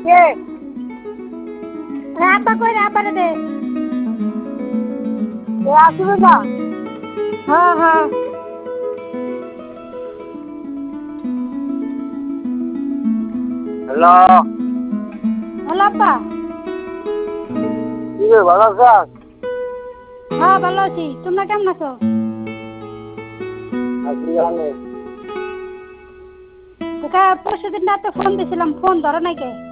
কে আব্বা কই রে আব্বারে দে এ আসবে না হ্যাঁ হ্যাঁ হ্যালো হ্যালো আব্বা কি রে ভালো আছিস হ্যাঁ ভালো আছি তোমরা কেমন আছো আছি জানি তোকে পরশু দিন রাতে ফোন দিছিলাম ফোন ধরো নাই কে